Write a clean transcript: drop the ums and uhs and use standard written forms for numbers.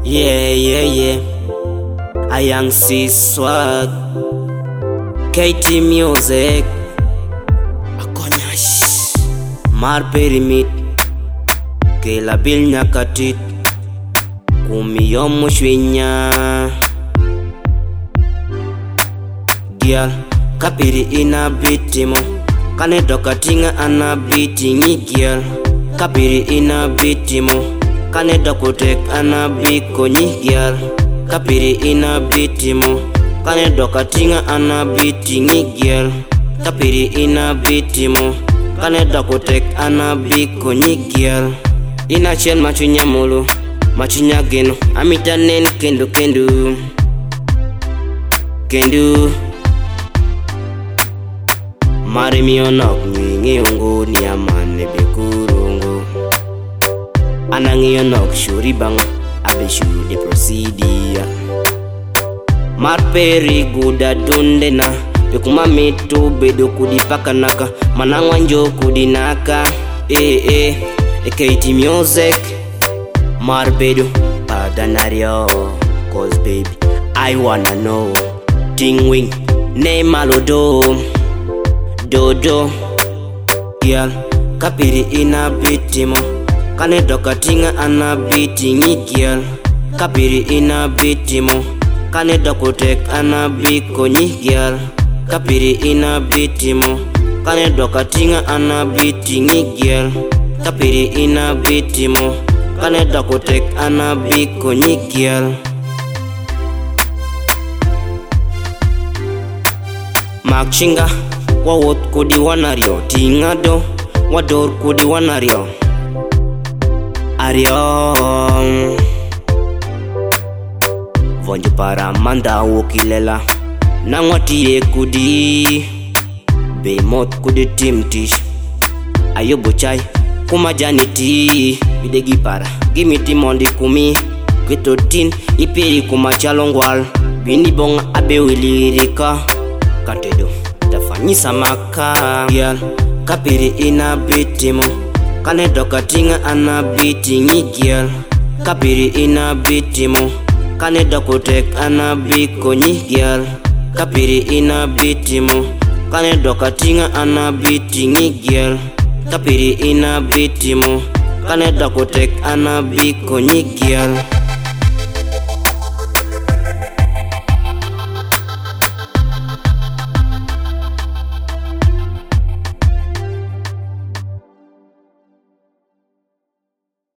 Yeah. A young C swag, KT music, Akonyash, Mar Perimit, Kela Bil Nyakatit, Kumiyo Mushwinya, Gyal, Kapiri ina bitimo, Kane dokatinga ana bitingi gyal, Kapiri ina bitimo, Kane dokotek ana bikonyi gyal, Kapiri ina bitimo, Kane dokatinga ana bitingi gyal, Kapiri ina bitimo, Kane dokotek ana bikonyi gyal. Ina chen machunya mulu, machunya geno, amita nen kendu Mari mionok nyingi ungu ni amane bekurungu. Anangi yonok shuri bang abeshu de prosidia. Mar peri guda dundena bekuma mitu bedo kudipaka naka manangwanjo kudinaka. KT music Mar bedo padanario. Cause baby I wanna know Ting wing name alodo Dodo Gyal, Kapiri ina bitimo, Kane dokatinga ana bitingi gyal, Kapiri ina bitimo, Kane dokotek ana bikonyi gyal, Kapiri ina bitimo, Kane dokatinga ana bitingi gyal, Kapiri ina bitimo, Kane dokotek ana bikonyi gyal. Makchinga Wawot kudi wanario, tingado, wador kudi wanario. Ario Vonjo para manda wokilela, Nangwatiye kudi Beimot kudi timtish. Ayobo chai, kumajaniti Bidegi para, gimiti mondi kumi Kwetotin, ipiri kumachalongwal Bini bonga abe wilirika Katedo Tafanyisa maka Gyal, Kapiri ina bitimo, Kane dokatinga ana bitingi gyal, Kapiri ina bitimo, Kane dokotek ana bikonyi gyal, Kapiri ina bitimo, Kane dokatinga ana bitingi gyal, Kapiri ina bitimo, Kane dokotek ana bikonyi gyal.